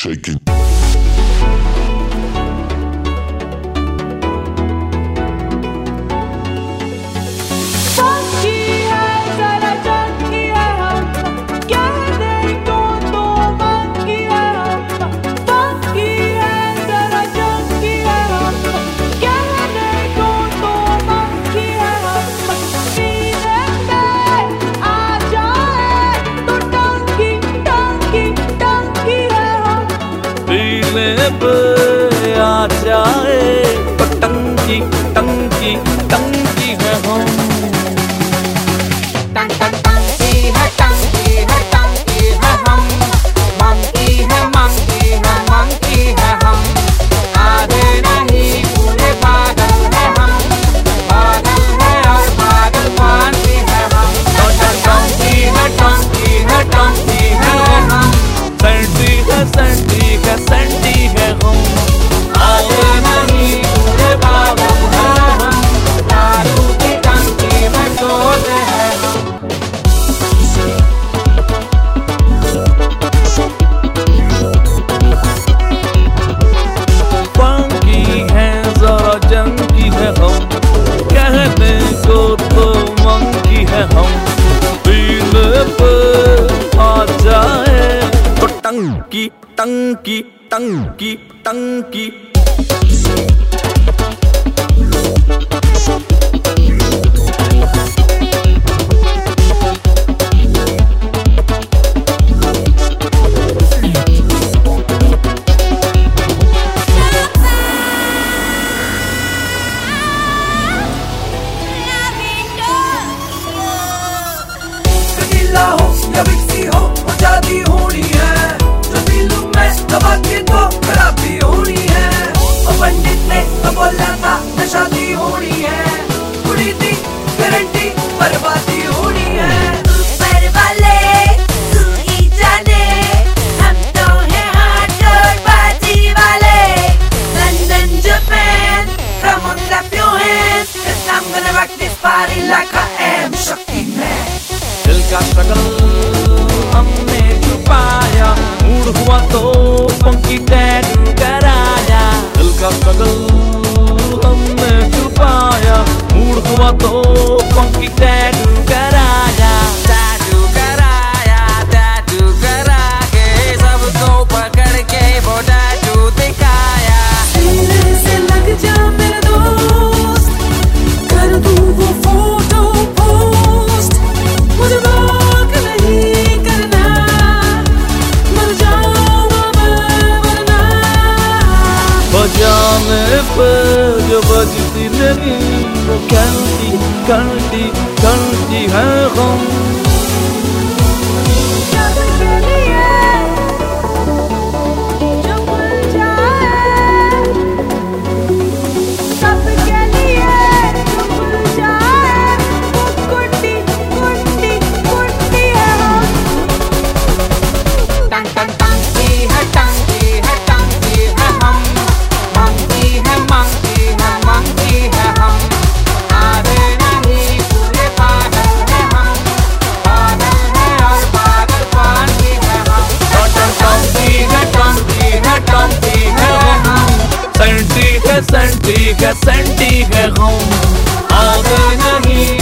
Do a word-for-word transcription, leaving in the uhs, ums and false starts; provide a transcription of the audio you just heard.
shaking. आ जाए तो टंकी टंकी टंकी है हम। टंक टंक टंकी है टंकी है टंकी है हम। मंकी है मंकी है मंकी है हम। आधे नहीं पूरे पागल है हम। पागल है और पागल पानी है हम। तो टंकी है टंकी है टंकी है हम। सेंटी है सेंटी है सेंटी है हम। आधे नहीं पूरे पागल है हम। दारू की टंकी में सोते हैं हम। फंकी है जरा जंकी है हम। कहने को तो मंकी है हम। पीने पे आ जाए तो टंकी टंकी टंकी टंकी। कटीला हो या विक्सी हो आजादी होनी है। जो दिल में दबा के तो खराबी होनी है। और पंडित ने तो बोला था शादी होनी है। कुड़ी थी गारंटी बर्बादी होनी है। ऊपर वाले तू ही जाने, हम तो हैं हार्डकोर पार्टी वाले। London, Japan, come on clap your hands, 'cause I'm gonna rock this party like I am Shakti-Man. दिल का स्ट्रगल हमने छुपाया। मूड हुआ तो फंकी टैटू कराया। दिल का स्ट्रगल हमने छुपाया। मूड हुआ तो फंकी टैटू कराया। टैटू कराया टैटू करा के सबको पकड़ के वो टैटू दिखाया। सीने से लग जा मेरे दोस्त, कर दूं वो फोटो पोस्ट। मुझे रोक नहीं करना, मर जाऊंगा मैं वरना। बजाने पे जो बजती नहीं वो घंटी घंटी घंटी है हम। सब के लिए जो खुल जाए, सब के लिए जो खुल जाए, वो कुंडी कुंडी कुंडी है हम। टंक टंक टंकी है टंकी है टंकी है हम। मंकी है मंकी है मंकी है हम। आधे नहीं पूरे पागल है हम। पागल है और पागल पानी है हम। तो टंकी है टंकी है टंकी है हम। सेंटी है सेंटी है सेंटी है हम। आधे नहीं